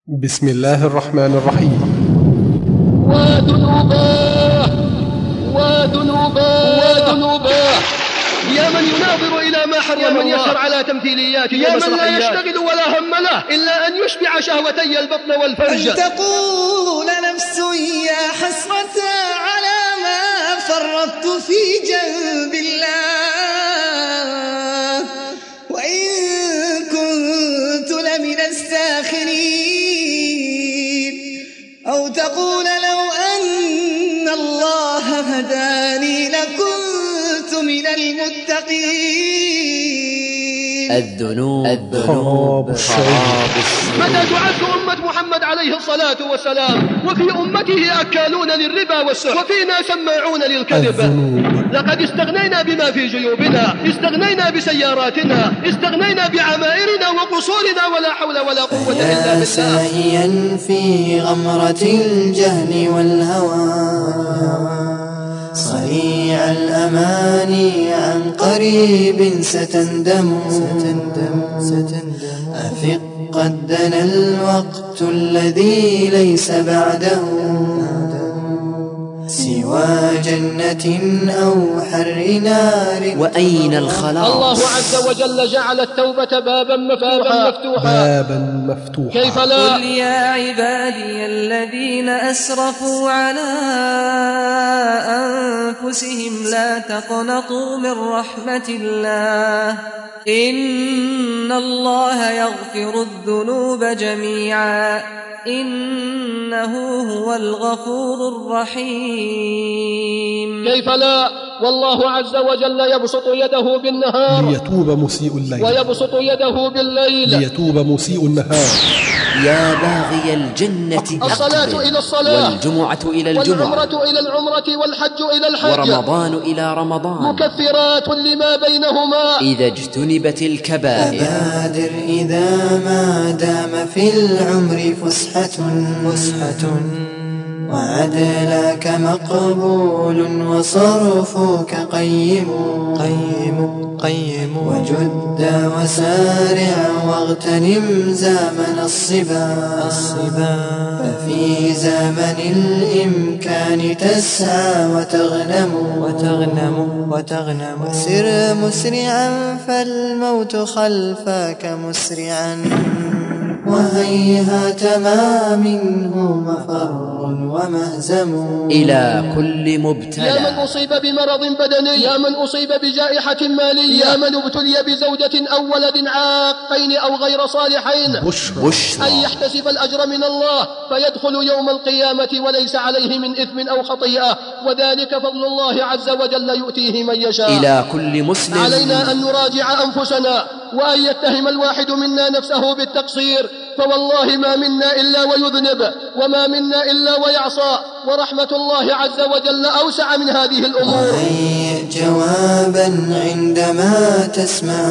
بسم الله الرحمن الرحيم. وذنوباه يا من يناظر إلى ما حرم الله، يا من يسهر على تمثيليات يا من لا يشتغل ولا هم له إلا أن يشبع شهوتي البطن والفرج. أن تقول نفس يا حسرة على ما فرطت في جنب الله وإن كنت لمن الساخرين، أو تقول لو أن الله هداني لكنت من المتقين. الذنوب خراب الشرور. متى تعد أمة محمد عليه الصلاة والسلام وفي أمته أكالون للربا والسحر وفينا سماعون للكذب؟ لقد استغنينا بما في جيوبنا، استغنينا بسياراتنا، استغنينا بعمائرنا وقصورنا، ولا حول ولا قوة إلا بالله. ساهيا في غمرة الجهل والهوى صريع الأماني عن قريب ستندم. أفق قد دنا الوقت الذي ليس بعده سوى جنة أو حر نار. وأين الخلاص؟ الله عز وجل جعل التوبة بابا مفتوحا. كيف لا؟ قل يا عبادي الذين أسرفوا على أنفسهم لا تقنطوا من رحمة الله إن الله يغفر الذنوب جميعا إنه هو الغفور الرحيم. كيف لا؟ والله عز وجل يبسط يده بالنهار ليتوب مسيء الليل، ويبسط يده بالليل ليتوب مسيء النهار. يا باغي الجنة الصلاة إلى الصلاة، والجمعة إلى الجمعة، والعمرة إلى العمرة، والحج إلى الحج، ورمضان إلى رمضان، مكفرات لما بينهما إذا اجتنبت الكبائر. فبادر إذا ما دام في العمر فسحة وعدلك مقبول وصرفك قيم. وجد وسارع واغتنم زمن الصبا ففي زمن الإمكان تسعى وتغنم وسر مسرعا فالموت خلفك مسرعا وهيهات ما منه مفر ومهزم. إلى كل مبتلى، يا من أصيب بمرض بدني، يا من أصيب بجائحة مالية، يا من ابتلي بزوجة أو ولد عاقين أو غير صالحين، بشرى أن يحتسب الأجر من الله فيدخل يوم القيامة وليس عليه من إثم أو خطيئة، وذلك فضل الله عز وجل يؤتيه من يشاء. إلى كل مسلم علينا أن نراجع أنفسنا وأن يتهم الواحد منا نفسه بالتقصير، فوالله ما منا إلا ويذنب وما منا إلا ويعصى، ورحمة الله عز وجل أوسع من هذه الأمور. وهيئ جوابا عندما تسمع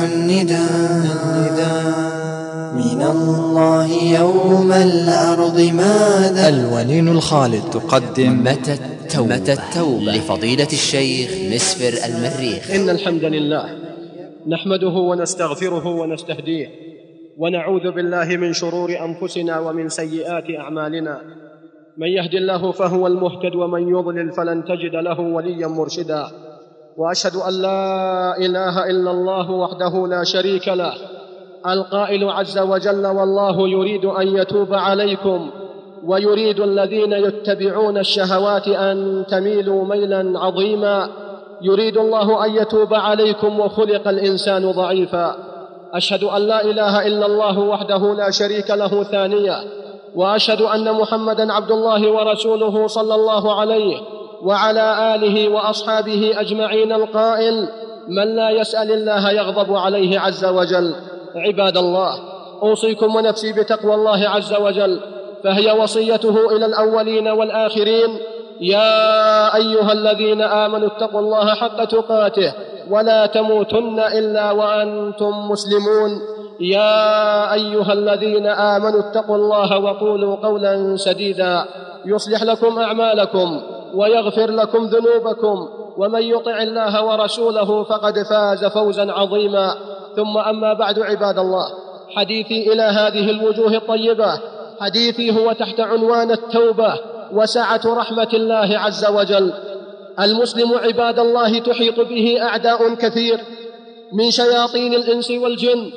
النداء من الله يوم الأرض ماذا. الولين الخالد تقدم متى التوبة لفضيلة الشيخ مسفر المريخ. إن الحمد لله نحمده ونستغفره ونستهديه ونعوذ بالله من شرور أنفسنا ومن سيئات أعمالنا. من يهد الله فهو المهتد ومن يضلل فلن تجد له وليا مرشدا. وأشهد أن لا إله إلا الله وحده لا شريك له القائل عز وجل والله يريد أن يتوب عليكم ويريد الذين يتبعون الشهوات أن تميلوا ميلا عظيما. يريد الله أن يتوب عليكم وخلق الإنسان ضعيفا. أشهد أن لا إله إلا الله وحده لا شريك له ثانية، وأشهد أن محمدًا عبد الله ورسوله صلى الله عليه وعلى آله وأصحابه أجمعين القائل من لا يسأل الله يغضب عليه عز وجل. عباد الله، أوصيكم ونفسي بتقوى الله عز وجل، فهي وصيته إلى الأولين والآخرين. يا أيها الذين آمنوا اتقوا الله حق تقاته ولا تموتن إلا وأنتم مسلمون. يا أيها الذين آمنوا اتقوا الله وقولوا قولا سديدا يصلح لكم أعمالكم ويغفر لكم ذنوبكم، ومن يطع الله ورسوله فقد فاز فوزا عظيما. ثم أما بعد، عباد الله، حديثي إلى هذه الوجوه الطيبة حديثي هو تحت عنوان التوبة وسعة رحمة الله عز وجل. المسلم عباد الله تحيط به أعداء كثير من شياطين الإنس والجن،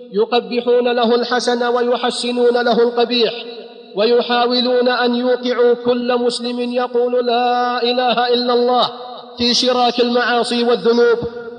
يقبحون له الحسن ويحسنون له القبيح، ويحاولون أن يوقعوا كل مسلم يقول لا إله إلا الله في شراك المعاصي والذنوب.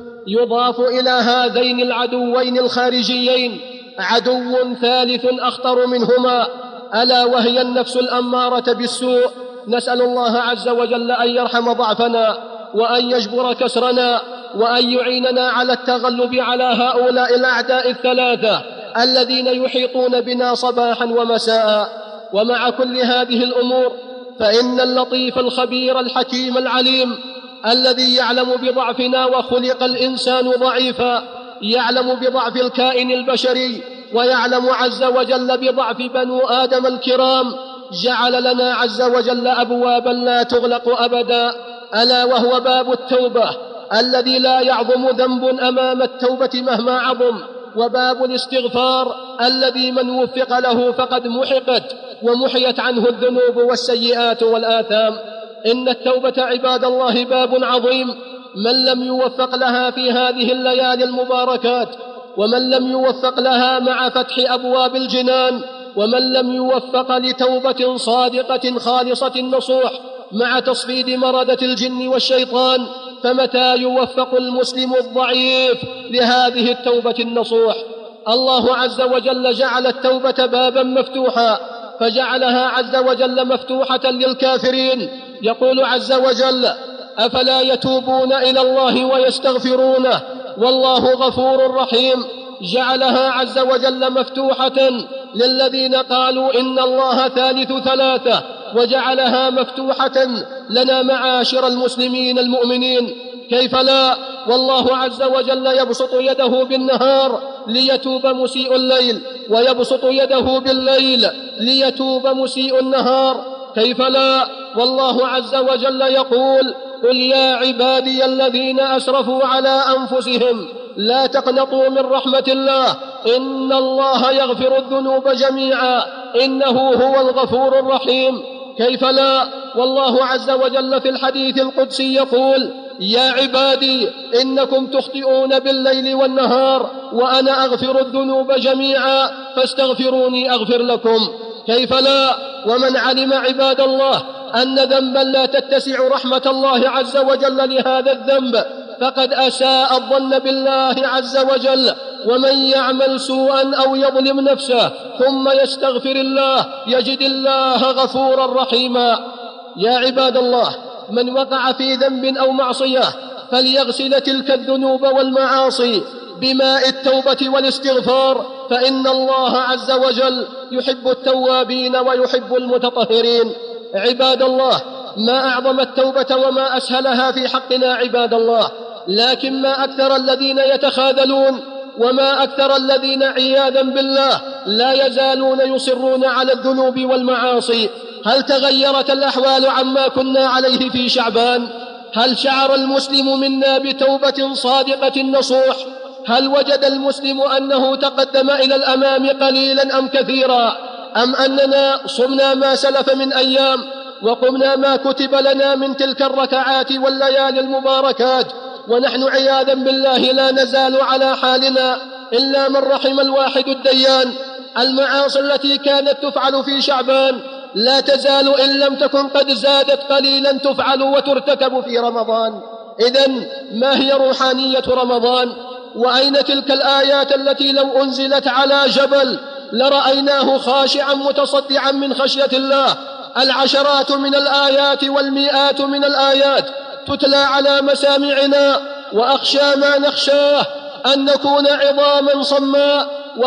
يضاف إلى هذين العدوين الخارجيين عدو ثالث أخطر منهما، ألا وهي النفس الأمارة بالسوء. نسأل الله عز وجل أن يرحم ضعفنا وأن يجبر كسرنا وأن يعيننا على التغلب على هؤلاء الأعداء الثلاثة الذين يحيطون بنا صباحا ومساء. ومع كل هذه الأمور فإن اللطيف الخبير الحكيم العليم الذي يعلم بضعفنا، وخلق الإنسان ضعيفا، يعلم بضعف الكائن البشري ويعلم عز وجل بضعف بنو آدم الكرام، جعل لنا عز وجل أبوابا لا تغلق أبدا، ألا وهو باب التوبة الذي لا يعظم ذنب أمام التوبة مهما عظم، وباب الاستغفار الذي من وفق له فقد محقت ومحيت عنه الذنوب والسيئات والآثام. إن التوبة عباد الله باب عظيم، من لم يوفق لها في هذه الليالي المباركات، ومن لم يوفق لها مع فتح أبواب الجنان، ومن لم يوفق لتوبة صادقة خالصة النصوح مع تصفيد مردة الجن والشيطان، فمتى يوفق المسلم الضعيف لهذه التوبة النصوح؟ الله عز وجل جعل التوبة بابا مفتوحا، فجعلها عز وجل مفتوحة للكافرين. يقول عز وجل أفلا يتوبون إلى الله ويستغفرونه والله غفور رحيم. جعلها عز وجل مفتوحة للذين قالوا إن الله ثالث ثلاثة، وجعلها مفتوحة لنا معاشر المسلمين المؤمنين. كيف لا؟ والله عز وجل يبسط يده بالنهار ليتوب مسيء الليل، ويبسط يده بالليل ليتوب مسيء النهار. كيف لا؟ والله عز وجل يقول قل يا عبادي الذين أسرفوا على أنفسهم لا تقنطوا من رحمة الله إن الله يغفر الذنوب جميعا إنه هو الغفور الرحيم. كيف لا؟ والله عز وجل في الحديث القدسي يقول يا عبادي إنكم تخطئون بالليل والنهار وأنا أغفر الذنوب جميعا فاستغفروني أغفر لكم. كيف لا؟ ومن علم عباد الله أن ذنبا لا تتسع رحمة الله عز وجل لهذا الذنب فقد أساء الظن بالله عز وجل. ومن يعمل سوءا أو يظلم نفسه ثم يستغفر الله يجد الله غفورا رحيما. يا عباد الله، من وقع في ذنب أو معصية فليغسل تلك الذنوب والمعاصي بماء التوبة والاستغفار، فإن الله عز وجل يحب التوابين ويحب المتطهرين. عباد الله، ما أعظم التوبة وما أسهلها في حقنا عباد الله، لكن ما أكثر الذين يتخاذلون وما أكثر الذين عياذا بالله لا يزالون يصرون على الذنوب والمعاصي. هل تغيرت الأحوال عما كنا عليه في شعبان؟ هل شعر المسلم منا بتوبة صادقة نصوح؟ هل وجد المسلم أنه تقدم إلى الأمام قليلا أم كثيرا؟ أم أننا صمنا ما سلف من أيام وقمنا ما كتب لنا من تلك الركعات والليالي المباركات ونحن عياذا بالله لا نزال على حالنا إلا من رحم الواحد الديان؟ المعاصي التي كانت تفعل في شعبان لا تزال إن لم تكن قد زادت قليلا تفعل وترتكب في رمضان. إذن ما هي روحانية رمضان؟ وأين تلك الآيات التي لو أنزلت على جبل لرأيناه خاشعا متصدعا من خشية الله؟ العشرات من الآيات والمئات من الآيات تتلى على مسامعنا، وأخشى ما نخشاه أن نكون عظاما صماء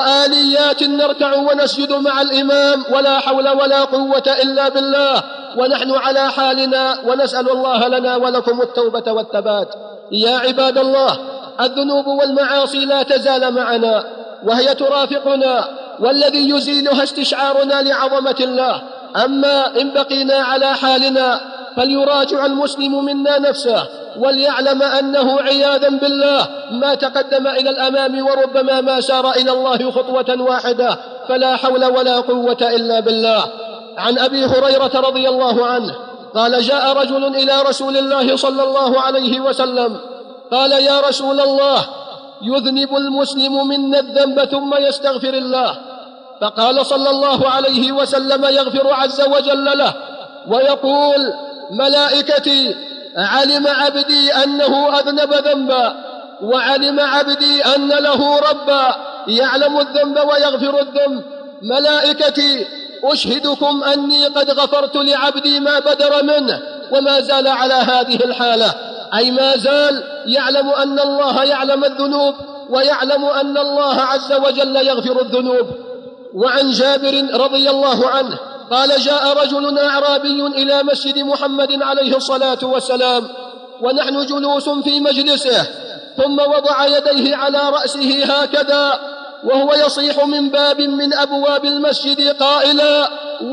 وآليات نركع ونسجد مع الإمام ولا حول ولا قوة إلا بالله ونحن على حالنا، ونسأل الله لنا ولكم التوبة والثبات. يا عباد الله، الذنوب والمعاصي لا تزال معنا وهي ترافقنا، والذي يزيلها استشعارنا لعظمة الله. أما إن بقينا على حالنا فليراجع المسلم منا نفسه وليعلم أنه عياذا بالله ما تقدم إلى الأمام وربما ما سار إلى الله خطوة واحدة فلا حول ولا قوة إلا بالله. عن أبي هريرة رضي الله عنه قال جاء رجل إلى رسول الله صلى الله عليه وسلم قال يا رسول الله يذنب المسلم منا الذنب ثم يستغفر الله، فقال صلى الله عليه وسلم يغفر عز وجل له ويقول ملائكتي علم عبدي أنه أذنب ذنبا، وعلم عبدي أن له ربا يعلم الذنب ويغفر الذنب. ملائكتي أشهدكم أني قد غفرت لعبدي ما بدر منه، وما زال على هذه الحالة، أي ما زال يعلم أن الله يعلم الذنوب ويعلم أن الله عز وجل يغفر الذنوب. وعن جابر رضي الله عنه قال جاء رجل أعرابي إلى مسجد محمد عليه الصلاة والسلام ونحن جلوس في مجلسه، ثم وضع يديه على رأسه هكذا وهو يصيح من باب من أبواب المسجد قائلا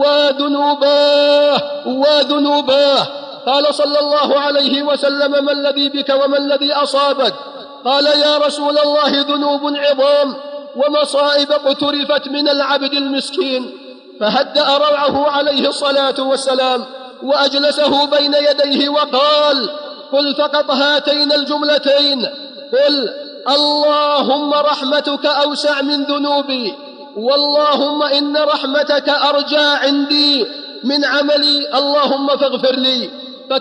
وذنوباه وذنوباه. قال صلى الله عليه وسلم ما الذي بك وما الذي أصابك؟ قال يا رسول الله ذنوب عظام ومصائب اقترفت من العبد المسكين. فهدأ روعه عليه الصلاة والسلام وأجلسه بين يديه وقال قل فقط هاتين الجملتين، قل اللهم رحمتك أوسع من ذنوبي، واللهم إن رحمتك أرجى عندي من عملي، اللهم فاغفر لي.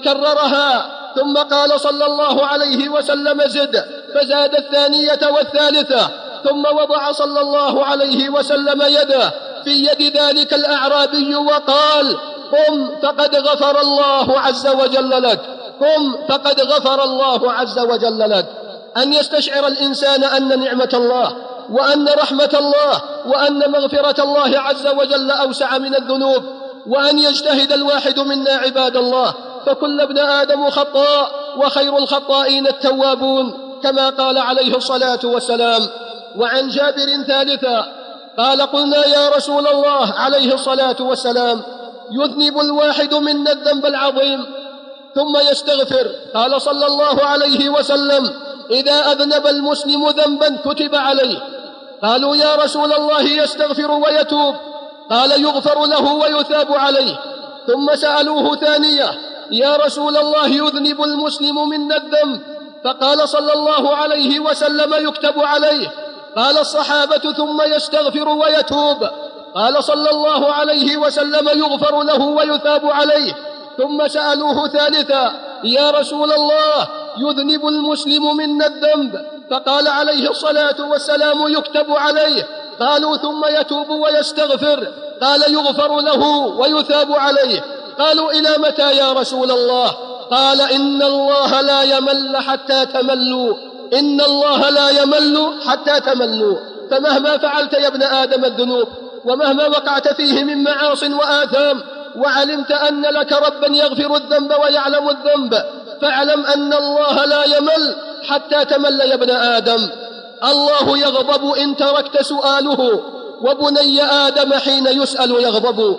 فكررها ثم قال صلى الله عليه وسلم زد، فزاد الثانية والثالثة، ثم وضع صلى الله عليه وسلم يده في يد ذلك الأعرابي وقال قم فقد غفر الله عز وجل لك، قم فقد غفر الله عز وجل لك. أن يستشعر الإنسان أن نعمة الله وأن رحمة الله وأن مغفرة الله عز وجل أوسع من الذنوب، وأن يجتهد الواحد منا عباد الله، فكل ابن آدم خطاء وخير الخطائين التوابون كما قال عليه الصلاة والسلام. وعن جابر ثالثا قال قلنا يا رسول الله عليه الصلاة والسلام يذنب الواحد منا الذنب العظيم ثم يستغفر؟ قال صلى الله عليه وسلم إذا أذنب المسلم ذنبا كتب عليه. قالوا يا رسول الله يستغفر ويتوب؟ قال يغفر له ويثاب عليه. ثم سألوه ثانية يا رسول الله يذنب المسلم منا الذنب؟ فقال صلى الله عليه وسلم يكتب عليه. قال الصحابة ثم يستغفر ويتوب؟ قال صلى الله عليه وسلم يغفر له ويثاب عليه. ثم سألوه ثالثا يا رسول الله يذنب المسلم منا الذنب؟ فقال عليه الصلاة والسلام يكتب عليه. قالوا ثم يتوب ويستغفر؟ قال يغفر له ويثاب عليه. قالوا إلى متى يا رسول الله؟ قال إن الله لا يمل حتى تملوا، إن الله لا يمل حتى تملوا. فمهما فعلت يا ابن آدم الذنوب ومهما وقعت فيه من معاص وآثام وعلمت أن لك ربا يغفر الذنب ويعلم الذنب، فاعلم أن الله لا يمل حتى تمل يا ابن آدم. الله يغضب إن تركت سؤاله، وبني آدم حين يسأل يغضب.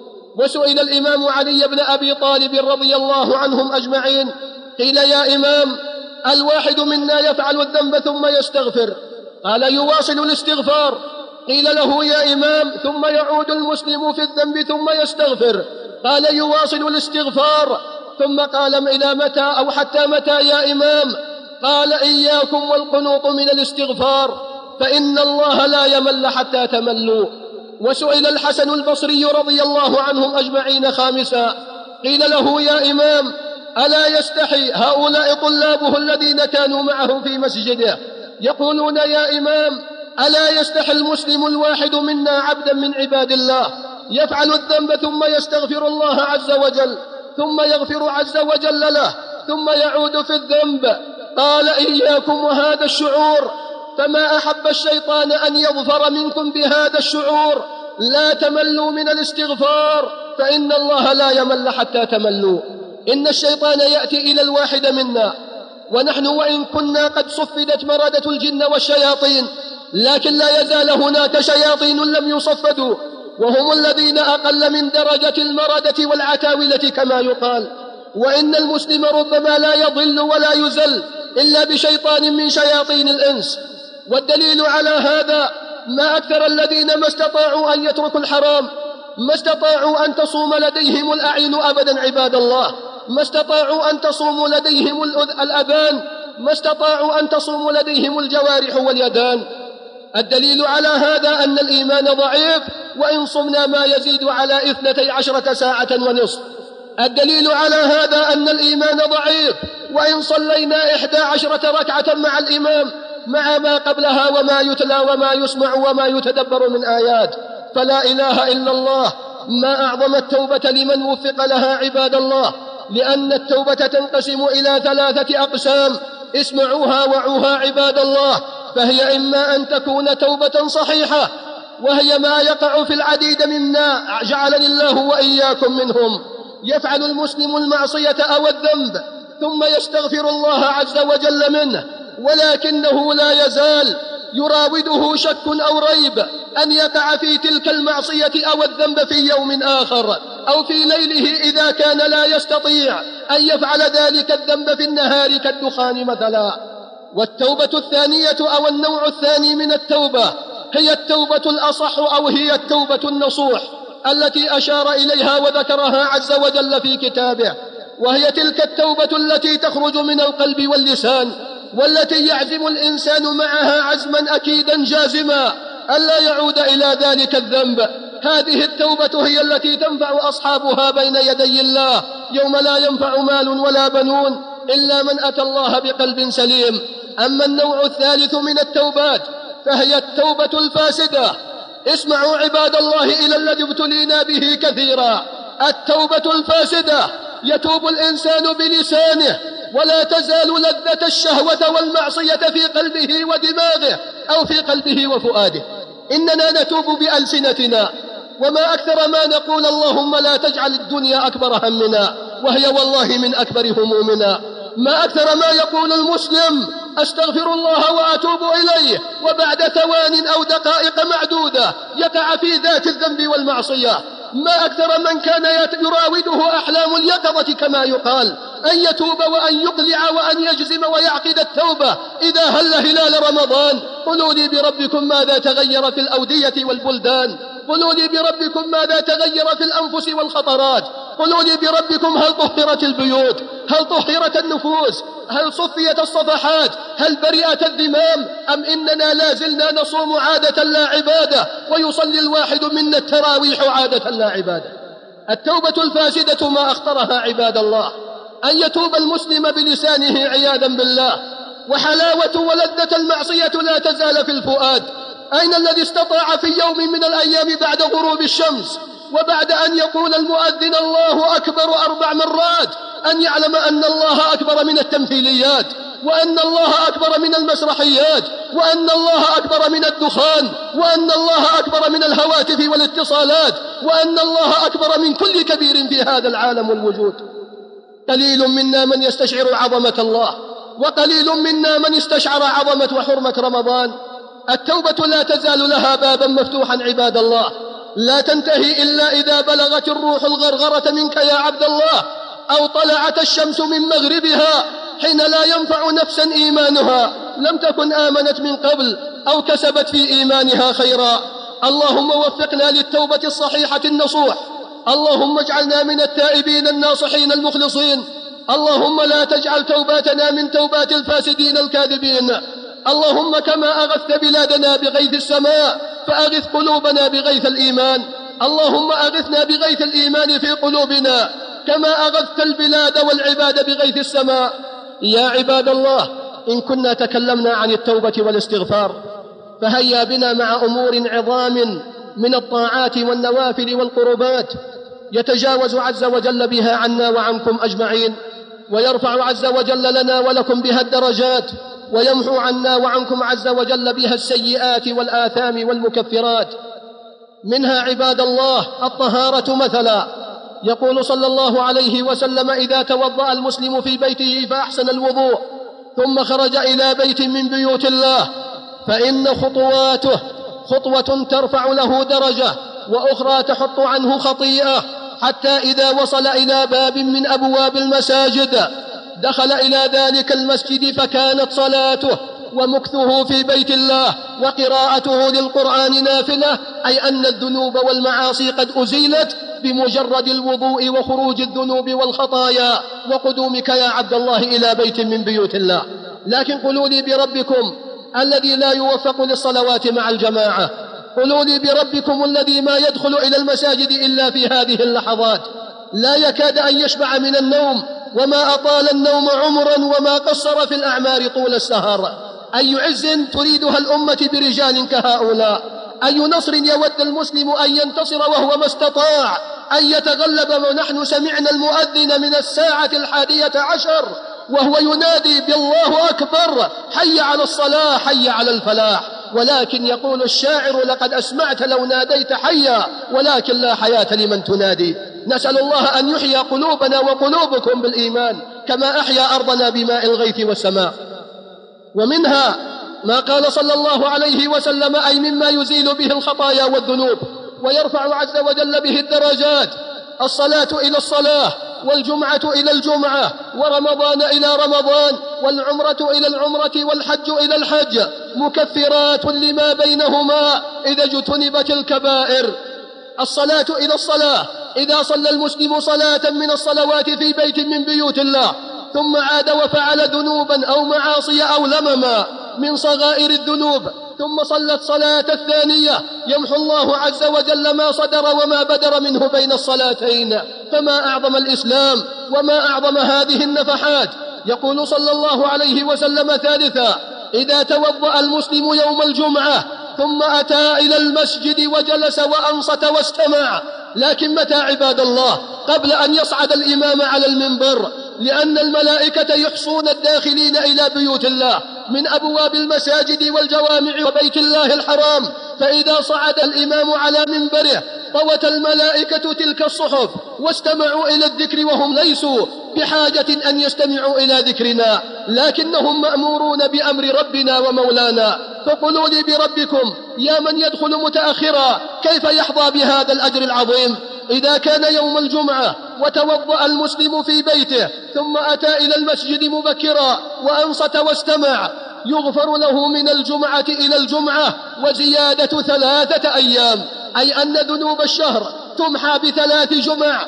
وسئل الإمام علي بن أبي طالب رضي الله عنهم أجمعين قيل يا إمام الواحد منا يفعل الذنب ثم يستغفر، قال يواصل الاستغفار. قيل له يا إمام ثم يعود المسلم في الذنب ثم يستغفر، قال يواصل الاستغفار. ثم قال إلى متى أو حتى متى يا إمام؟ قال إياكم والقنوط من الاستغفار فإن الله لا يمل حتى تملوا. وسئل الحسن البصري رضي الله عنهم أجمعين خامسا قيل له يا إمام ألا يستحي هؤلاء طلابه الذين كانوا معه في مسجده يقولون يا إمام ألا يستحي المسلم الواحد منا عبدا من عباد الله يفعل الذنب ثم يستغفر الله عز وجل ثم يغفر عز وجل له ثم يعود في الذنب؟ قال إياكم وهذا الشعور، فما أحب الشيطان أن يظفر منكم بهذا الشعور. لا تملوا من الاستغفار فإن الله لا يمل حتى تملوا. إن الشيطان يأتي إلى الواحد منا ونحن وإن كنا قد صفدت مردة الجن والشياطين، لكن لا يزال هناك شياطين لم يصفدوا، وهم الذين أقل من درجة المردة والعتاولة كما يقال. وإن المسلم ربما لا يضل ولا يزل إلا بشيطان من شياطين الإنس. والدليل على هذا ما أكثر الذين ما استطاعوا أن يتركوا الحرام، ما استطاعوا أن تصوم لديهم الأعين أبدا عباد الله، ما استطاعوا أن تصوم لديهم الأذان، ما استطاعوا أن تصوم لديهم الجوارح واليدان. الدليل على هذا أن الإيمان ضعيف، وإن صمنا ما يزيد على 12 ساعة ونصف. الدليل على هذا أن الإيمان ضعيف، وإن صلينا 11 ركعة مع الإمام مع ما قبلها وما يتلى وما يسمع وما يتدبر من آيات. فلا إله إلا الله. ما أعظم التوبة لمن وفق لها عباد الله، لأن التوبة تنقسم إلى 3 أقسام، اسمعوها وعوها عباد الله. فهي إما أن تكون توبة صحيحة، وهي ما يقع في العديد منا جعلني الله وإياكم منهم. يفعل المسلم المعصية أو الذنب ثم يستغفر الله عز وجل منه، ولكنه لا يزال يراوده شك أو ريب أن يقع في تلك المعصية أو الذنب في يوم آخر أو في ليله إذا كان لا يستطيع أن يفعل ذلك الذنب في النهار كالدخان مثلا. والتوبة الثانية أو النوع الثاني من التوبة هي التوبة الأصح أو هي التوبة النصوح التي أشار إليها وذكرها عز وجل في كتابه، وهي تلك التوبة التي تخرج من القلب واللسان، والتي يعزم الإنسان معها عزما أكيدا جازما ألا يعود إلى ذلك الذنب. هذه التوبة هي التي تنفع أصحابها بين يدي الله يوم لا ينفع مال ولا بنون إلا من أتى الله بقلب سليم. أما النوع الثالث من التوبات فهي التوبة الفاسدة. اسمعوا عباد الله إلى الذي ابتلينا به كثيرا. التوبة الفاسدة يتوب الإنسان بلسانه ولا تزال لذة الشهوة والمعصية في قلبه ودماغه أو في قلبه وفؤاده. إننا نتوب بألسنتنا، وما أكثر ما نقول اللهم لا تجعل الدنيا أكبر همنا، وهي والله من أكبر همومنا. ما أكثر ما يقول المسلم أستغفر الله وأتوب إليه، وبعد ثوان أو دقائق معدودة يقع في ذات الذنب والمعصية. ما أكثر من كان يراوده أحلام اليقظة كما يقال أن يتوب وأن يقلع وأن يجزم ويعقد التوبة إذا هلال رمضان. قلوا لي بربكم ماذا تغير في الأودية والبلدان، قلوا لي بربكم ماذا تغير في الأنفس والخطرات، قلوا لي بربكم هل طهرت البيوت، هل طهرت النفوس، هل صفيت الصفحات، هل برئت الذمام، أم إننا لا زلنا نصوم عادة لا عبادة ويصلي الواحد منا التراويح عادة لا عبادة. التوبة الفاسدة ما أخطرها عباد الله أن يتوب المسلم بلسانه عياذا بالله، وحلاوة ولذة المعصية لا تزال في الفؤاد. أين الذي استطاع في يوم من الأيام بعد غروب الشمس وبعد أن يقول المؤذن الله أكبر 4 مرات أن يعلم أن الله أكبر من التمثيليات، وأن الله أكبر من المسرحيات، وأن الله أكبر من الدخان، وأن الله أكبر من الهواتف والاتصالات، وأن الله أكبر من كل كبير في هذا العالم والوجود؟ قليل منا من يستشعر عظمة الله، وقليل منا من استشعر عظمة وحرمة رمضان. التوبة لا تزال لها بابا مفتوحا عباد الله، لا تنتهي إلا إذا بلغت الروح الغرغرة منك يا عبد الله، أو طلعت الشمس من مغربها، حين لا ينفع نفسا إيمانها لم تكن آمنت من قبل أو كسبت في إيمانها خيرا. اللهم وفقنا للتوبة الصحيحة النصوح، اللهم اجعلنا من التائبين الناصحين المخلصين. اللهم لا تجعل توباتنا من توبات الفاسدين الكاذبين. اللهم كما أغثت بلادنا بغيث السماء فأغث قلوبنا بغيث الإيمان. اللهم أغثنا بغيث الإيمان في قلوبنا كما أغثت البلاد والعباد بغيث السماء. يا عباد الله، إن كنا تكلمنا عن التوبة والاستغفار فهيا بنا مع أمور عظام من الطاعات والنوافل والقربات يتجاوز عز وجل بها عنا وعنكم أجمعين، ويرفع عز وجل لنا ولكم بها الدرجات، ويمحو عنا وعنكم عز وجل بها السيئات والآثام والمكفرات. منها عباد الله الطهارة مثلا. يقول صلى الله عليه وسلم: إذا توضأ المسلم في بيته فأحسن الوضوء ثم خرج إلى بيت من بيوت الله فإن خطواته خطوة ترفع له درجة وأخرى تحط عنه خطيئة، حتى إذا وصل إلى باب من أبواب المساجد دخل إلى ذلك المسجد فكانت صلاته ومكثه في بيت الله وقراءته للقرآن نافلة، أي أن الذنوب والمعاصي قد أزيلت بمجرد الوضوء وخروج الذنوب والخطايا وقدومك يا عبد الله إلى بيت من بيوت الله. لكن قولوا لي بربكم الذي لا يوفق للصلوات مع الجماعة، قولوا لي بربكم الذي ما يدخل إلى المساجد إلا في هذه اللحظات، لا يكاد أن يشبع من النوم، وما أطال النوم عمرا وما قصر في الأعمار طول السهر. أي عز تريدها الأمة برجال كهؤلاء؟ أي نصر يود المسلم أن ينتصر وهو ما استطاع أن يتغلب؟ ونحن سمعنا المؤذن من 11:00 وهو ينادي بالله أكبر، حي على الصلاة حي على الفلاح. ولكن يقول الشاعر: لقد أسمعت لو ناديت حيا ولكن لا حياة لمن تنادي. نسأل الله أن يحيي قلوبنا وقلوبكم بالإيمان كما أحيا أرضنا بماء الغيث والسماء. ومنها ما قال صلى الله عليه وسلم، أي مما يزيل به الخطايا والذنوب ويرفع عز وجل به الدرجات: الصلاة إلى الصلاة، والجمعة إلى الجمعة، ورمضان إلى رمضان، والعمرة إلى العمرة، والحج إلى الحج، مكفرات لما بينهما إذا اجتنبت الكبائر. الصلاة إلى الصلاة، إذا صلى المسلم صلاة من الصلوات في بيت من بيوت الله ثم عاد وفعل ذنوبا أو معاصي أو لمما من صغائر الذنوب ثم صلى الصلاة الثانية، يمحو الله عز وجل ما صدر وما بدر منه بين الصلاتين. فما أعظم الإسلام وما أعظم هذه النفحات. يقول صلى الله عليه وسلم ثالثا: إذا توضأ المسلم يوم الجمعة ثم أتى إلى المسجد وجلس وأنصت واستمع. لكن متى عباد الله؟ قبل أن يصعد الإمام على المنبر، لأن الملائكة يحصون الداخلين إلى بيوت الله من أبواب المساجد والجوامع وبيت الله الحرام. فإذا صعد الإمام على منبره طوت الملائكة تلك الصحف واستمعوا إلى الذكر، وهم ليسوا بحاجة أن يستمعوا إلى ذكرنا، لكنهم مأمورون بأمر ربنا ومولانا. فقولوا لي بربكم يا من يدخل متأخرا كيف يحظى بهذا الأجر العظيم؟ إذا كان يوم الجمعة وتوضأ المسلم في بيته ثم أتى إلى المسجد مبكرا وأنصت واستمع، يغفر له من الجمعة إلى الجمعة وزيادة 3 أيام، أي أن ذنوب الشهر تمحى ب3 جمع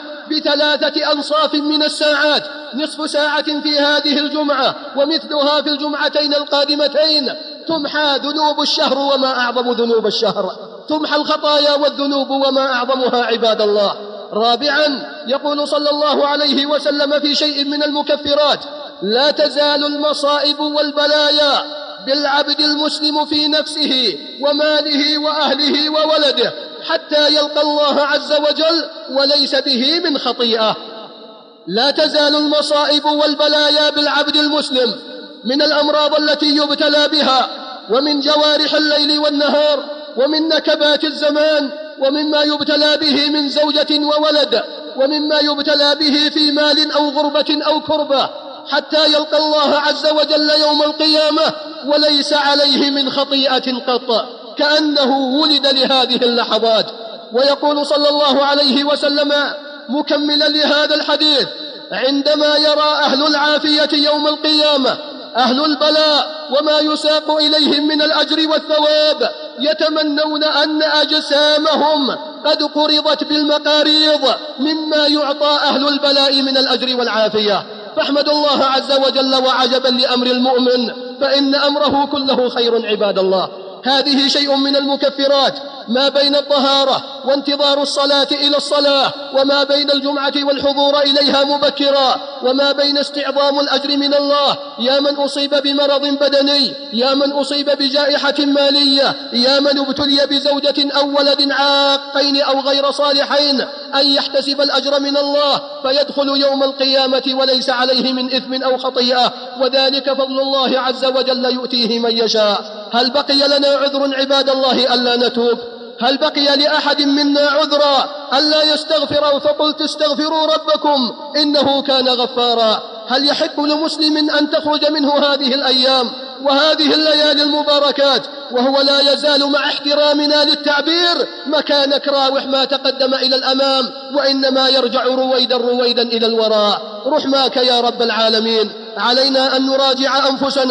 ب3 أنصاف من الساعات، نصف ساعة في هذه الجمعة ومثلها في الجمعتين القادمتين. تمحى ذنوب الشهر وما أعظم ذنوب الشهر، تمحى الخطايا والذنوب وما أعظمها عباد الله. رابعا يقول صلى الله عليه وسلم في شيء من المكفرات: لا تزال المصائب والبلايا بالعبد المسلم في نفسه وماله وأهله وولده حتى يلقى الله عز وجل وليس به من خطيئة. لا تزال المصائب والبلايا بالعبد المسلم من الأمراض التي يبتلى بها، ومن جوارح الليل والنهار، ومن نكبات الزمان، ومما يبتلى به من زوجة وولد، ومما يبتلى به في مال أو غربة أو كربة، حتى يلقى الله عز وجل يوم القيامة وليس عليه من خطيئة قط، كأنه ولد لهذه اللحظات. ويقول صلى الله عليه وسلم مكملا لهذا الحديث: عندما يرى أهل العافية يوم القيامة أهل البلاء وما يساق إليهم من الأجر والثواب، يتمنون أن أجسامهم قد قرضت بالمقاريض مما يعطى أهل البلاء من الأجر والعافية. فاحمد الله عز وجل وعجبا لأمر المؤمن، فإن أمره كله خير عباد الله. هذه شيء من المكفرات، ما بين الطهارة وانتظار الصلاة إلى الصلاة، وما بين الجمعة والحضور إليها مبكرا، وما بين استعظام الأجر من الله. يا من أصيب بمرض بدني، يا من أصيب بجائحة مالية، يا من ابتلي بزوجة أو ولد عاقين أو غير صالحين، أن يحتسب الأجر من الله فيدخل يوم القيامة وليس عليه من إثم أو خطيئة، وذلك فضل الله عز وجل يؤتيه من يشاء. هل بقي لنا عذر عباد الله ألا نتوب؟ هل بقي لأحد منا عذرا ألا يستغفر؟ فقلت استغفروا ربكم إنه كان غفارا. هل يحق لمسلم أن تخرج منه هذه الأيام وهذه الليالي المباركات وهو لا يزال مع احترامنا للتعبير مكان كراوح ما تقدم إلى الأمام، وإنما يرجع رويدا إلى الوراء؟ رحماك يا رب العالمين. علينا أن نراجع أنفسنا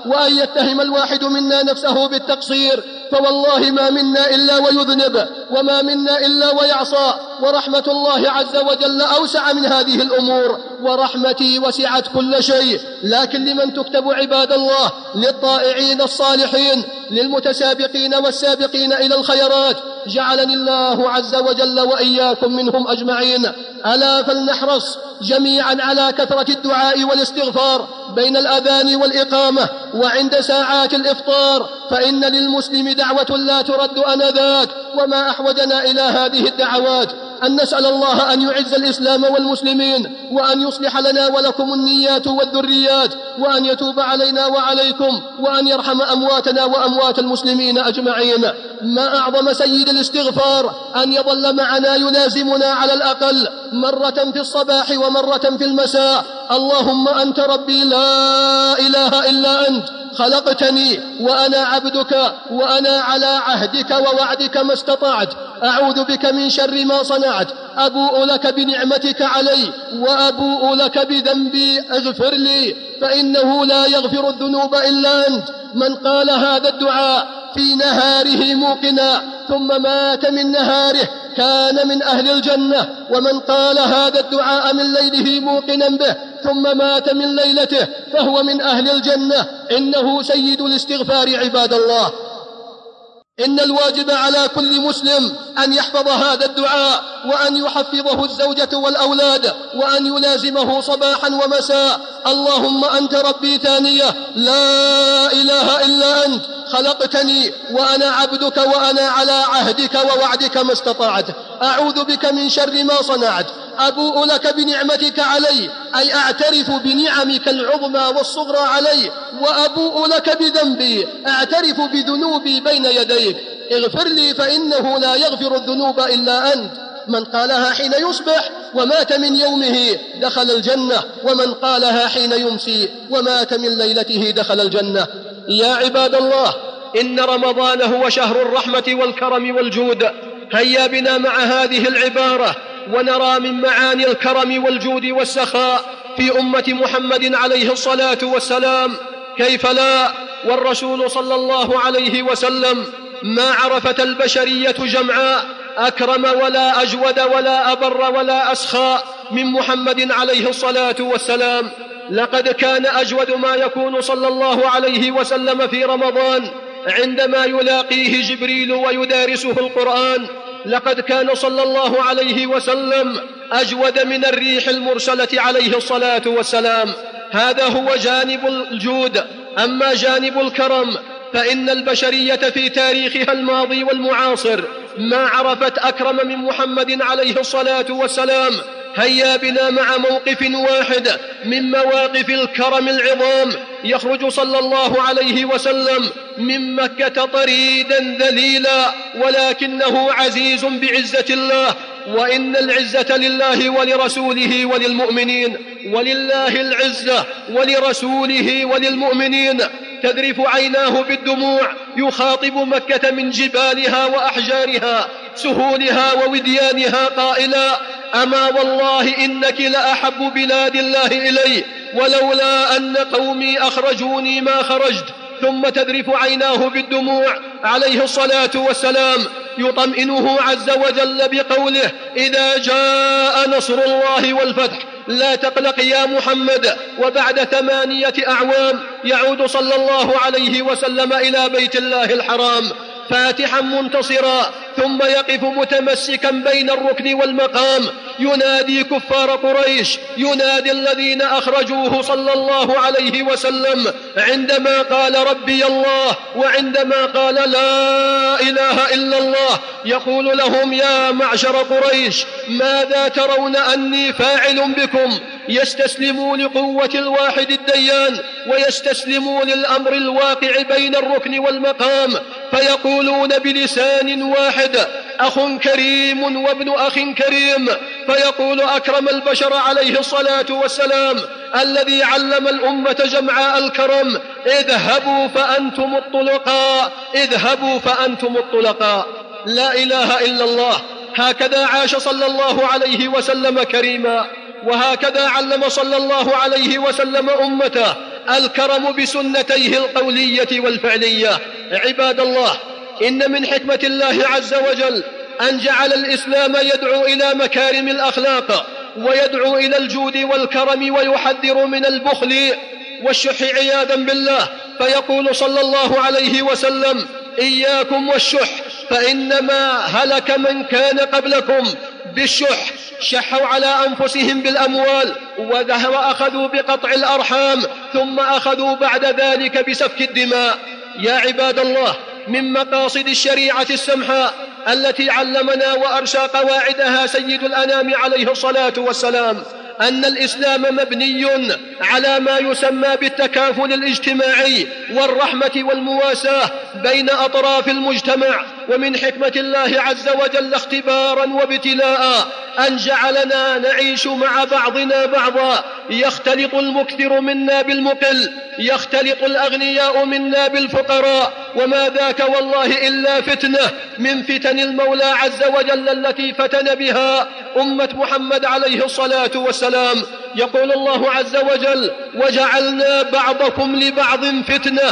وأن يتهم الواحد منا نفسه بالتقصير، فوالله ما منا إلا ويذنب، وما منا إلا ويعصى، ورحمة الله عز وجل أوسع من هذه الأمور، ورحمتي وسعت كل شيء. لكن لمن تكتب عباد الله؟ للطائعين الصالحين، للمتسابقين والسابقين إلى الخيرات، جعلني الله عز وجل وإياكم منهم أجمعين. ألا فلنحرص جميعا على كثرة الدعاء والاستغفار بين الأذان والإقامة وعند ساعات الإفطار، فإن للمسلم دعوة لا ترد أنذاك، وما أحوجنا إلى هذه الدعوات أن نسأل الله أن يعز الإسلام والمسلمين، وأن يصلح لنا ولكم النيات والذريات، وأن يتوب علينا وعليكم، وأن يرحم أمواتنا وأموات المسلمين أجمعين. ما أعظم سيد الاستغفار أن يظل معنا يلازمنا على الأقل مرة في الصباح ومرة في المساء. اللهم أنت ربي لا إله إلا أنت، خلقتني وأنا عبدك، وأنا على عهدك ووعدك ما استطعت، أعوذ بك من شر ما صنعت، أبوء لك بنعمتك علي وأبوء لك بذنبي، اغفر لي فإنه لا يغفر الذنوب إلا أنت. من قال هذا الدعاء في نهاره موقنا ثم مات من نهاره كان من أهل الجنة، ومن قال هذا الدعاء من ليله موقنا به ثم مات من ليلته فهو من أهل الجنة. إنه سيد الاستغفار عباد الله. إن الواجب على كل مسلم أن يحفظ هذا الدعاء، وأن يحفظه الزوجة والأولاد، وأن يلازمه صباحا ومساء. اللهم أنت ربي ثانية، لا إله إلا أنت، خلقتني وأنا عبدك، وأنا على عهدك ووعدك ما استطعت، أعوذ بك من شر ما صنعت، أبوء لك بنعمتك علي، أي أعترف بنعمك العظمى والصغرى علي، وأبوء لك بذنبي، أعترف بذنوبي بين يديك، اغفر لي فإنه لا يغفر الذنوب إلا أنت. من قالها حين يصبح ومات من يومه دخل الجنة، ومن قالها حين يمسي ومات من ليلته دخل الجنة. يا عباد الله، إن رمضان هو شهر الرحمة والكرم والجود. هيا بنا مع هذه العبارة ونرى من معاني الكرم والجود والسخاء في أمة محمد عليه الصلاة والسلام. كيف لا، والرسول صلى الله عليه وسلم ما عرفت البشرية جمعاء أكرم ولا أجود ولا أبر ولا أسخاء من محمد عليه الصلاة والسلام. لقد كان أجود ما يكون صلى الله عليه وسلم في رمضان عندما يلاقيه جبريل ويدارسه القرآن. لقد كان صلى الله عليه وسلم أجود من الريح المرسلة عليه الصلاة والسلام. هذا هو جانب الجود. أما جانب الكرم فإن البشرية في تاريخها الماضي والمعاصر ما عرفت أكرم من محمد عليه الصلاة والسلام. هيا بنا مع موقف واحد من مواقف الكرم العظام. يخرج صلى الله عليه وسلم من مكة طريدا ذليلا، ولكنه عزيز بعزة الله، وإن العزة لله ولرسوله وللمؤمنين، ولله العزة ولرسوله وللمؤمنين. تذرف عيناه بالدموع يخاطب مكة من جبالها وأحجارها، سهولها ووديانها، قائلا: أما والله إنك لأحب بلاد الله إلي، ولولا أن قومي أخرجوني ما خرجت. ثم تذرف عيناه بالدموع عليه الصلاة والسلام، يطمئنه عز وجل بقوله: إذا جاء نصر الله والفتح لا تقلق يا محمد. وبعد 8 أعوام يعود صلى الله عليه وسلم إلى بيت الله الحرام فاتحا منتصرا، ثم يقف متمسكا بين الركن والمقام ينادي كفار قريش، ينادي الذين أخرجوه صلى الله عليه وسلم عندما قال ربي الله وعندما قال لا إله إلا الله. يقول لهم: يا معشر قريش، ماذا ترون أني فاعل بكم؟ يستسلموا لقوة الواحد الديان، ويستسلموا للأمر الواقع بين الركن والمقام، فيقولون بلسان واحد: أخ كريم وابن أخ كريم. فيقول أكرم البشر عليه الصلاة والسلام الذي علم الأمة جمعاء الكرم: اذهبوا فأنتم الطلقاء، اذهبوا فأنتم الطلقاء. لا إله إلا الله. هكذا عاش صلى الله عليه وسلم كريما، وهكذا علم صلى الله عليه وسلم أمته الكرم بسنتيه القولية والفعلية. عباد الله، إن من حكمة الله عز وجل أن جعل الإسلام يدعو إلى مكارم الأخلاق، ويدعو إلى الجود والكرم، ويحذر من البخل والشح عياذا بالله، فيقول صلى الله عليه وسلم: إياكم والشح، فإنما هلك من كان قبلكم بالشح، شحوا على أنفسهم بالأموال، وأخذوا بقطع الأرحام، ثم أخذوا بعد ذلك بسفك الدماء. يا عباد الله، من مقاصد الشريعة السمحاء التي علمنا وأرسى قواعدها سيد الأنام عليه الصلاة والسلام أن الإسلام مبني على ما يسمى بالتكافل الاجتماعي والرحمة والمواساة بين أطراف المجتمع. ومن حكمة الله عز وجل اختبارا وابتلاء أن جعلنا نعيش مع بعضنا بعضا، يختلط المكثر منا بالمقل، يختلط الأغنياء منا بالفقراء، وما ذاك والله إلا فتنة من فتن المولى عز وجل التي فتن بها أمة محمد عليه الصلاة والسلام. يقول الله عز وجل: وجعلنا بعضكم لبعض فتنة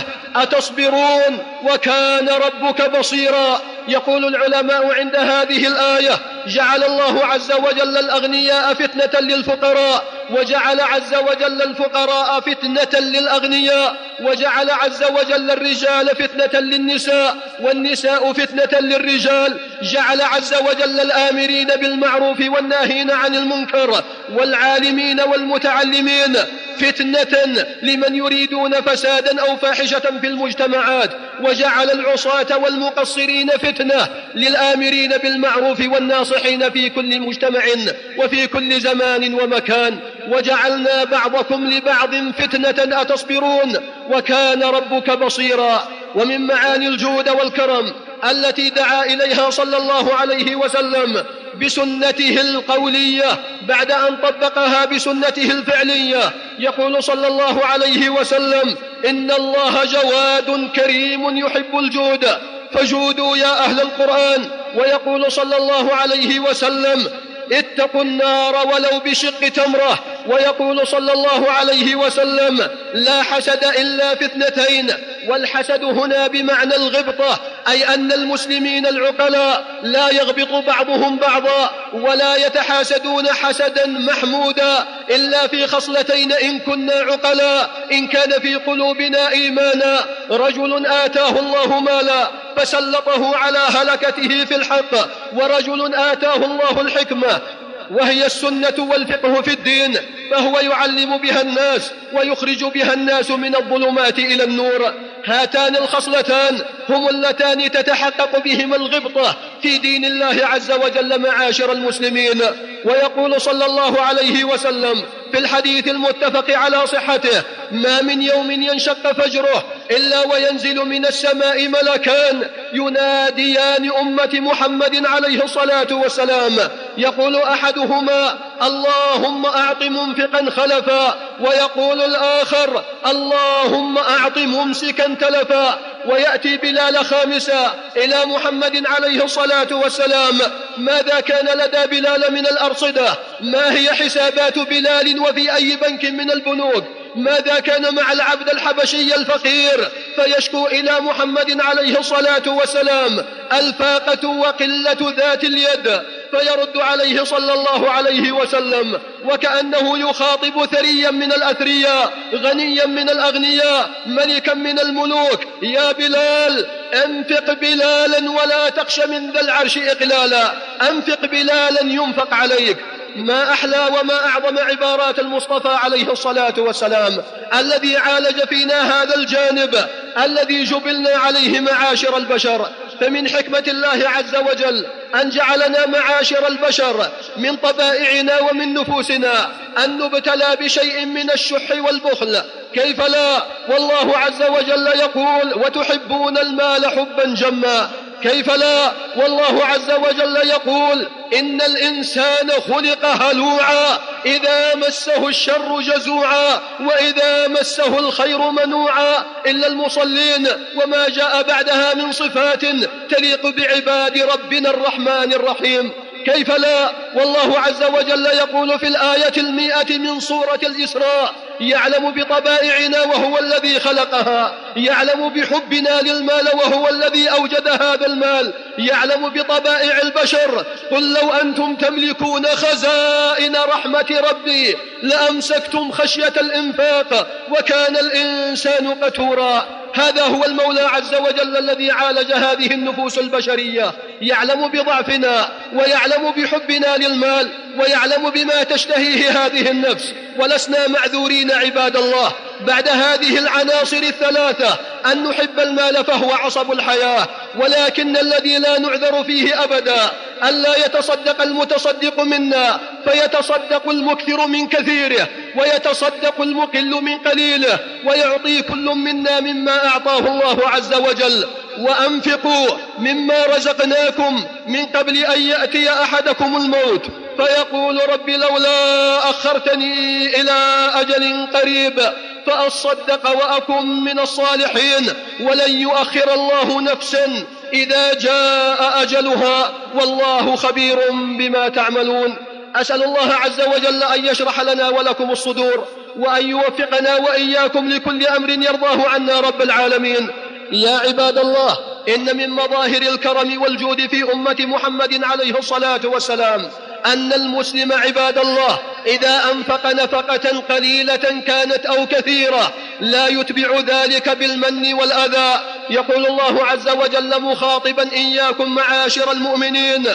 أتصبرون وكان ربك بصيرا. يقول العلماء عند هذه الآية: جعل الله عز وجل الأغنياء فتنة للفقراء، وجعل عز وجل الفقراء فتنة للأغنياء، وجعل عز وجل الرجال فتنة للنساء، والنساء فتنة للرجال. جعل عز وجل الآمرين بالمعروف والناهين عن المنكر والعالمين والمتعلمين فتنة لمن يريدون فسادا أو فاحشة في المجتمعات، وجعل العصاة والمقصرين فتنة للآمرين بالمعروف والناصحين في كل مجتمع وفي كل زمان ومكان. وجعلنا بعضكم لبعض فتنة أتصبرون وكان ربك بصيرا. ومن معاني الجود والكرم التي دعا إليها صلى الله عليه وسلم بسنته القولية بعد أن طبقها بسنته الفعلية، يقول صلى الله عليه وسلم: إن الله جواد كريم يحب الجود فجودوا يا أهل القرآن. ويقول صلى الله عليه وسلم: اتقوا النار ولو بشق تمرة. ويقول صلى الله عليه وسلم: لا حسد إلا في اثنتين. والحسد هنا بمعنى الغبطة، أي أن المسلمين العقلاء لا يغبط بعضهم بعضا ولا يتحاسدون حسدا محمودا إلا في خصلتين إن كنا عقلاء: إن كان في قلوبنا إيمانا، رجل آتاه الله مالا فسلطه على هلكته في الحق، ورجل آتاه الله الحكمة وهي السنة والفقه في الدين، فهو يعلم بها الناس ويخرج بها الناس من الظلمات إلى النور. هاتان الخصلتان هم اللتان تتحقق بهما الغبطة في دين الله عز وجل معاشر المسلمين. ويقول صلى الله عليه وسلم في الحديث المتفق على صحته: ما من يوم ينشق فجره إلا وينزل من السماء ملكان يناديان أمة محمد عليه الصلاة والسلام، يقول أحدهما: اللهم أعط منفقا خلفا، ويقول الآخر: اللهم أعط ممسكا تلفا. ويأتي بلال خامسا إلى محمد عليه الصلاة والسلام: ماذا كان لدى بلال من الأرصدة؟ ما هي حسابات بلال وفي أي بنك من البنوك؟ ماذا كان مع العبد الحبشي الفقير؟ فيشكو إلى محمد عليه الصلاة والسلام الفاقة وقلة ذات اليد، فيرد عليه صلى الله عليه وسلم وكأنه يخاطب ثريا من الأثرياء، غنيا من الأغنياء، ملكا من الملوك: يا بلال، أنفق بلالا ولا تخش من ذا العرش إقلالا، أنفق بلالا ينفق عليك. ما أحلى وما أعظم عبارات المصطفى عليه الصلاة والسلام الذي عالج فينا هذا الجانب الذي جبلنا عليه معاشر البشر. فمن حكمة الله عز وجل أن جعلنا معاشر البشر من طبائعنا ومن نفوسنا أن نبتلى بشيء من الشح والبخل. كيف لا؟ والله عز وجل يقول: وتحبون المال حبا جما. كيف لا؟ والله عز وجل يقول: إن الإنسان خلق هلوعا إذا مسه الشر جزوعا وإذا مسه الخير منوعا إلا المصلين. وما جاء بعدها من صفات تليق بعباد ربنا الرحمن الرحيم. كيف لا؟ والله عز وجل يقول في الآية 100 من سورة الإسراء: يعلم بطبائعنا وهو الذي خلقها، يعلم بحبنا للمال وهو الذي أوجد هذا المال، يعلم بطبائع البشر. قل لو أنتم تملكون خزائن رحمة ربي لأمسكتم خشية الإنفاق وكان الإنسان قتورا. هذا هو المولى عز وجل الذي عالج هذه النفوس البشرية، يعلم بضعفنا ويعلم بحبنا للمال ويعلم بما تشتهيه هذه النفس، ولسنا معذورين عباد الله بعد هذه العناصر الثلاثة. أن نحب المال فهو عصب الحياة، ولكن الذي لا نعذر فيه أبدا ألا يتصدق المتصدق منا فيتصدق المكثر من كثيره ويتصدق المقل من قليله، ويعطي كل منا مما أعطاه الله عز وجل. وأنفقوا مما رزقناكم من قبل أن يأتي أحدكم الموت فيقول رب لولا أخرتني إلى أجل قريب فأصدق وأكن من الصالحين، ولن يؤخر الله نفسا إذا جاء أجلها والله خبير بما تعملون. أسأل الله عز وجل أن يشرح لنا ولكم الصدور، وأن يوفقنا وإياكم لكل أمر يرضاه عنا رب العالمين. يا عباد الله، إن من مظاهر الكرم والجود في أمة محمد عليه الصلاة والسلام أن المسلم عباد الله إذا أنفق نفقة قليلة كانت أو كثيرة لا يتبع ذلك بالمن والأذى. يقول الله عز وجل مخاطبا إياكم معاشر المؤمنين: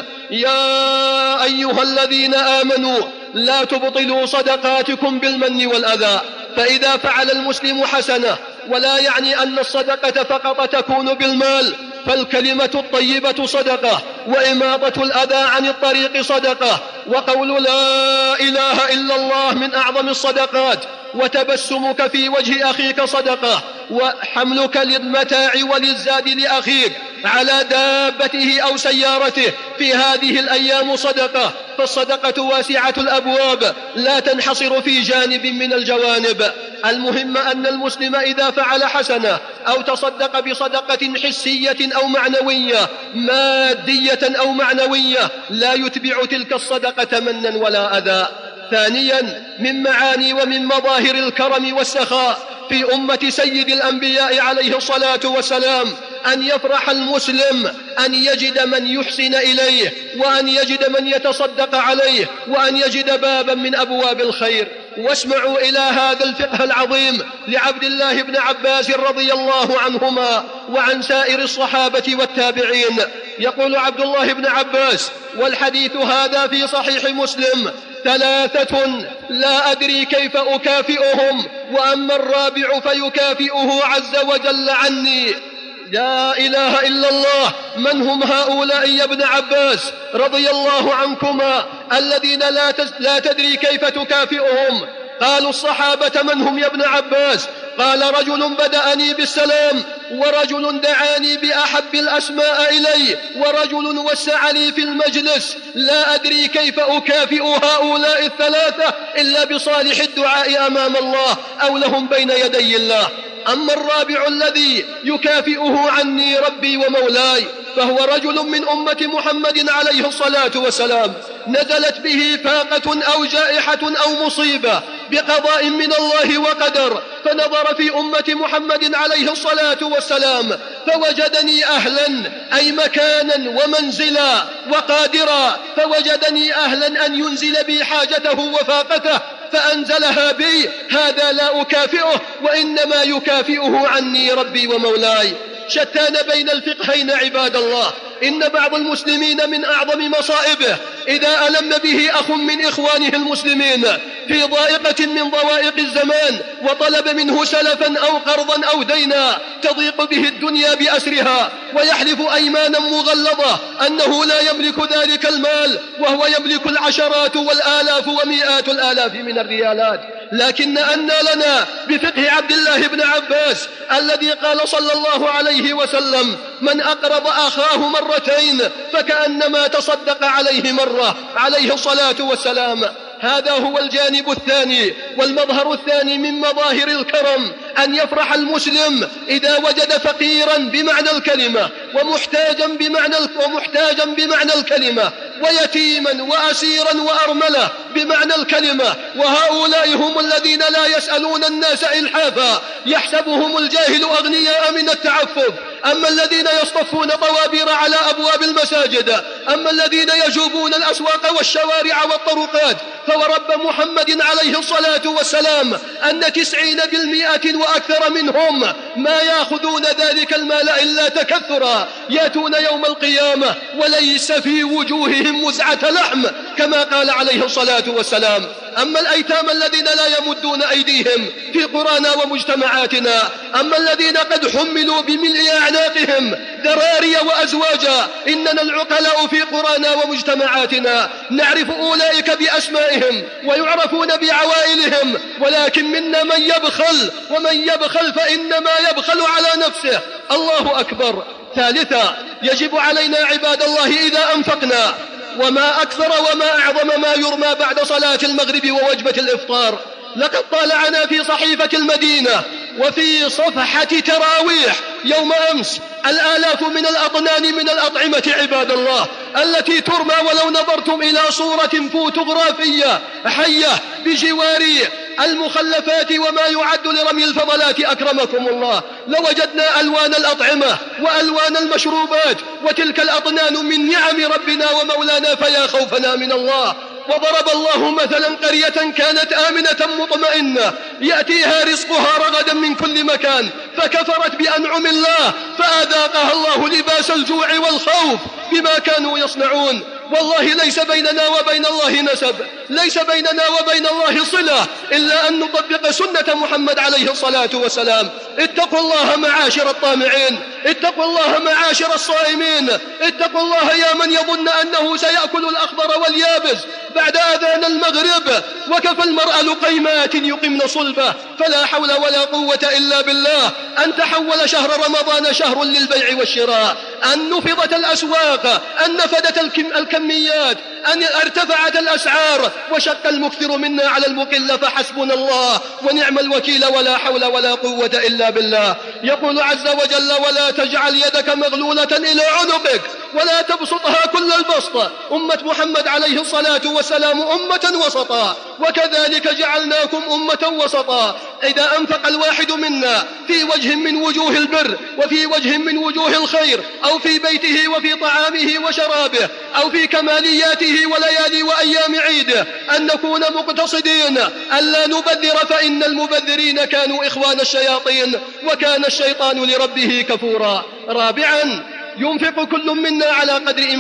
يا أيها الذين آمنوا لا تبطلوا صدقاتكم بالمن والأذى. فإذا فعل المسلم حسنة، ولا يعني أن الصدقة فقط تكون بالمال، فالكلمة الطيبة صدقة، وإماطة الأذى عن الطريق صدقة، وقول لا إله إلا الله من أعظم الصدقات، وتبسمك في وجه أخيك صدقة، وحملك للمتاع وللزاد لأخيك على دابته أو سيارته في هذه الأيام صدقة. فالصدقة واسعة الأبواب لا تنحصر في جانب من الجوانب. المهم أن المسلم إذا فعل حسنة أو تصدق بصدقة حسية أو معنوية، مادية أو معنوية، لا يتبع تلك الصدقة منا ولا أذى. ثانيا، من معاني ومن مظاهر الكرم والسخاء في أمة سيد الأنبياء عليه الصلاة والسلام أن يفرح المسلم أن يجد من يحسن إليه، وأن يجد من يتصدق عليه، وأن يجد بابا من أبواب الخير. واسمعوا إلى هذا الفقه العظيم لعبد الله بن عباس رضي الله عنهما وعن سائر الصحابة والتابعين. يقول عبد الله بن عباس، والحديث هذا في صحيح مسلم: 3 لا أدري كيف أكافئهم، وأما الرابع فيكافئه عز وجل عني. لا إله إلا الله. من هم هؤلاء يا ابن عباس رضي الله عنكما الذين لا تدري كيف تكافئهم؟ قالوا الصحابة: من هم يا ابن عباس؟ قال: رجل بدأني بالسلام، ورجل دعاني بأحب الأسماء إلي، ورجل وسع لي في المجلس. لا أدري كيف أكافئ هؤلاء 3 إلا بصالح الدعاء أمام الله أو لهم بين يدي الله. أما الرابع الذي يكافئه عني ربي ومولاي فهو رجل من أمة محمد عليه الصلاة والسلام نزلت به فاقة أو جائحة أو مصيبة بقضاء من الله وقدر، فنظر في أمة محمد عليه الصلاة والسلام فوجدني أهلا، أي مكانا ومنزلا وقادرا، فوجدني أهلا أن ينزل بي حاجته وفاقته فأنزلها بي. هذا لا أكافئه، وإنما يكافئه عني ربي ومولاي. شتان بين الفقهين عباد الله. إن بعض المسلمين من أعظم مصائبه إذا ألم به أخ من إخوانه المسلمين في ضائقة من ضوائق الزمان وطلب منه سلفا أو قرضا أو دينا تضيق به الدنيا بأسرها، ويحلف أيمانا مغلظة أنه لا يملك ذلك المال وهو يملك العشرات والآلاف ومئات الآلاف من الريالات. لكن أن لنا بفقه عبد الله بن عباس الذي قال صلى الله عليه وسلم: من أقرض أخاه مرتين فكأنما تصدق عليه مرة، عليه الصلاة والسلام. هذا هو الجانب الثاني والمظهر الثاني من مظاهر الكرم، أن يفرح المسلم إذا وجد فقيرا بمعنى الكلمة ومحتاجا بمعنى الكلمة ويتيما وأسيرا وأرملة بمعنى الكلمة. وهؤلاء هم الذين لا يسألون الناس إلحافا، يحسبهم الجاهل أغنياء من التعفف. أما الذين يصطفون طوابير على أبواب المساجد، أما الذين يجوبون الأسواق والشوارع والطرقات، فورب محمد عليه الصلاة والسلام أن 90% وأكثر منهم ما يأخذون ذلك المال إلا تكثرا، يأتون يوم القيامة وليس في وجوههم مزعة لحم كما قال عليه الصلاة والسلام. أما الأيتام الذين لا يمدون أيديهم في قرانا ومجتمعاتنا، أما الذين قد حملوا بملء أعناقهم ذراري وأزواجا، إننا العقلاء في قرانا ومجتمعاتنا نعرف أولئك بأسمائهم ويعرفون بعوائلهم، ولكن منا من يبخل، ومن يبخل فإنما يبخل على نفسه. الله أكبر. ثالثا، يجب علينا عباد الله إذا أنفقنا، وما أكثر وما أعظم ما يرمى بعد صلاة المغرب ووجبة الإفطار. لقد طالعنا في صحيفة المدينة وفي صفحة تراويح يوم أمس الآلاف من الأطنان من الأطعمة عباد الله التي ترمى، ولو نظرتم إلى صورة فوتوغرافية حية بجوار المخلفات وما يعد لرمي الفضلات أكرمكم الله، لوجدنا ألوان الأطعمة وألوان المشروبات، وتلك الأطنان من نعم ربنا ومولانا، فيا خوفنا من الله. وضرب الله مثلا قرية كانت آمنة مطمئنة يأتيها رزقها رغدا من كل مكان، فكفرت بأنعم الله فأذاقها الله لباس الجوع والخوف بما كانوا يصنعون. والله ليس بيننا وبين الله نسب، ليس بيننا وبين الله صلة إلا أن نطبق سنة محمد عليه الصلاة والسلام. اتقوا الله معاشر الطامعين، اتقوا الله معاشر الصائمين، اتقوا الله يا من يظن أنه سيأكل الأخضر واليابس بعد أذان المغرب، وكفى المرء لقيمات يقمن صلبه، فلا حول ولا قوة إلا بالله. أن تحول شهر رمضان شهر للبيع والشراء، أن نفضت الأسواق، أن نفدت الكميات، أن ارتفعت الأسعار، وشق المكثر منا على المقل، فحسبنا الله ونعم الوكيل، ولا حول ولا قوة إلا بالله. يقول عز وجل: ولا تجعل يدك مغلولة إلى عنقك ولا تبسطها كل البسط. أمة محمد عليه الصلاة والسلام أمة وسطا، وكذلك جعلناكم أمة وسطا. إذا أنفق الواحد منا في وجه من وجوه البر وفي وجه من وجوه الخير، أو في بيته وفي طعامه وشرابه، أو في كمالياته وليالي وأيام عيده، أن نكون مقتصدين، ألا نبذر، فإن المبذرين كانوا إخوان الشياطين، وكان الشيطان لربه كفورا. رابعا، ينفق كل منا على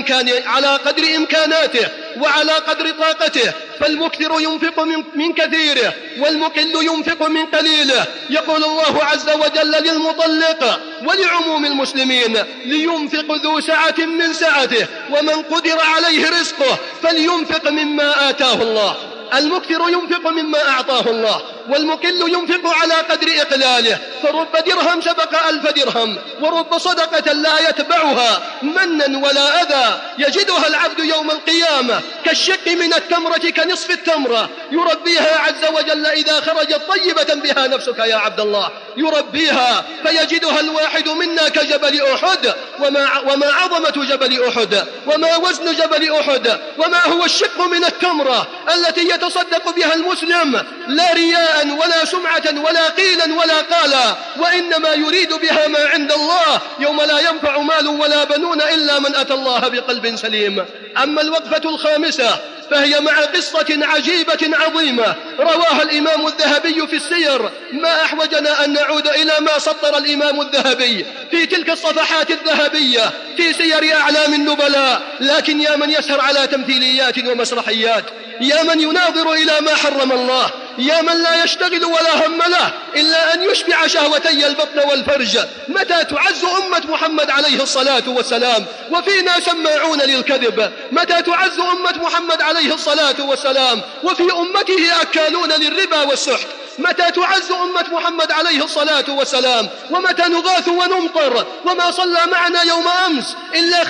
قدر إمكاناته وعلى قدر طاقته، فالمكثر ينفق من كثيره والمقل ينفق من قليله. يقول الله عز وجل للمطلق ولعموم المسلمين: لينفق ذو سعة من سعته، ومن قدر عليه رزقه فلينفق مما آتاه الله. المكثر ينفق مما أعطاه الله، والمقل ينفق على قدر إقلاله، فرب درهم سبق 1000 درهم، ورب صدقة لا يتبعها منا ولا أذى يجدها العبد يوم القيامة كالشق من التمرة، كنصف التمرة، يربيها عز وجل إذا خرجت طيبة بها نفسك يا عبد الله، يربيها فيجدها الواحد منا كجبل أحد. وما عظمة جبل أحد، وما وزن جبل أحد، وما هو الشق من التمرة التي يتصدق بها المسلم، لا رياء ولا سمعة ولا قيلا ولا قالا، وإنما يريد بها ما عند الله يوم لا ينفع مال ولا بنون إلا من أتى الله بقلب سليم. أما الوقفة الخامسة فهي مع قصة عجيبة عظيمة رواها الإمام الذهبي في السير. ما أحوجنا أن نعود إلى ما سطر الإمام الذهبي في تلك الصفحات الذهبية في سير أعلام النبلاء. لكن يا من يسهر على تمثيليات ومسرحيات، يا من يناظر إلى ما حرم الله، يا من لا يشتغل ولا هم له إلا أن يشبع شهوتي البطن والفرج، متى تعز أمة محمد عليه الصلاة والسلام وفينا سماعون للكذب؟ متى تعز أمة محمد عليه الصلاة والسلام وفي أمته أكالون للربا والسحت؟ متى تعز أمة محمد عليه الصلاة والسلام، ومتى نغاث ونمطر. وما صلى معنا يوم أمس إلا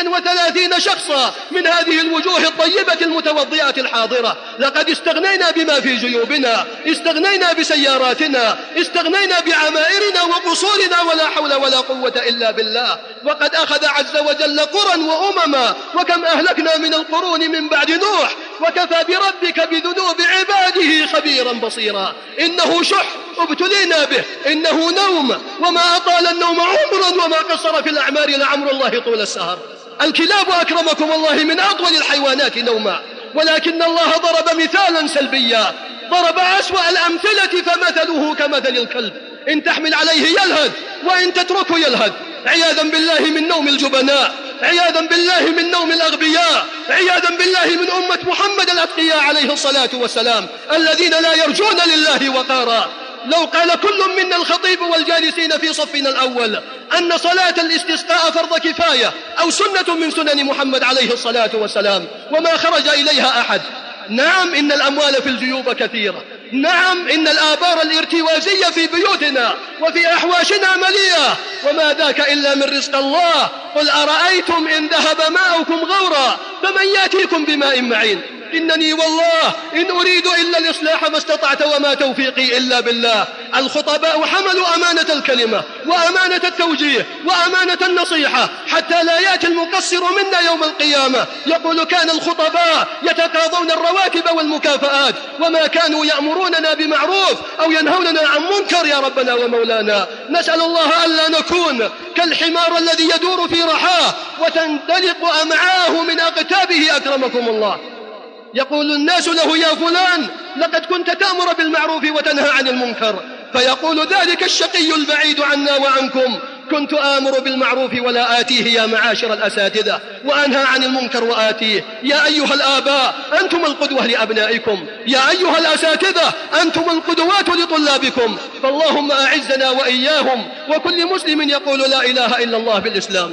35 شخصا من هذه الوجوه الطيبة المتوضئات الحاضرة. لقد استغنينا بما في جيوبنا، استغنينا بسياراتنا، استغنينا بعمائرنا وقصورنا، ولا حول ولا قوة إلا بالله. وقد أخذ عز وجل قرى وأمما، وكم أهلكنا من القرون من بعد نوح، وكفى بربك بذنوب عباده خبيرا بصيرا. إنه شح ابتلينا به، إنه نوم، وما أطال النوم عمرا، وما قصر في الأعمار لعمر الله طول السهر. الكلاب أكرمكم الله من أطول الحيوانات نوما، ولكن الله ضرب مثالا سلبيا، ضرب أسوأ الأمثلة فمثله كمثل الكلب، إن تحمل عليه يلهث وإن تتركه يلهث. عياذا بالله من نوم الجبناء، عياذا بالله من نوم الأغبياء، عياذا بالله من أمة محمد الأتقياء عليه الصلاة والسلام، الذين لا يرجون لله وقارا. لو قال كل منا الخطيب والجالسين في صفنا الأول أن صلاة الاستسقاء فرض كفاية أو سنة من سنن محمد عليه الصلاة والسلام وما خرج إليها أحد. نعم، إن الأموال في الجيوب كثيرة، نعم، إن الآبار الارتوازية في بيوتنا وفي أحواشنا مليئة، وما ذاك إلا من رزق الله. قل أرأيتم إن ذهب ماؤكم غورا فمن يأتيكم بماء معين. إنني والله إن أريد إلا الإصلاح ما استطعت وما توفيقي إلا بالله. الخطباء حملوا أمانة الكلمة وأمانة التوجيه وأمانة النصيحة، حتى لا يأتي المقصر منا يوم القيامة يقول كان الخطباء يتقاضون الرواتب والمكافآت وما كانوا يأمروننا بمعروف أو ينهوننا عن منكر. يا ربنا ومولانا، نسأل الله ألا نكون كالحمار الذي يدور في رحاه وتندلق أمعاه من أقتابه أكرمكم الله. يقول الناس له يا فلان لقد كنت تأمر بالمعروف وتنهى عن المنكر، فيقول ذلك الشقي البعيد عنا وعنكم كنت آمر بالمعروف ولا آتيه يا معاشر الأساتذة، وأنهى عن المنكر وآتيه. يا أيها الآباء أنتم القدوة لأبنائكم، يا أيها الأساتذة أنتم القدوات لطلابكم، فاللهم أعزنا وإياهم وكل مسلم يقول لا إله إلا الله بالإسلام.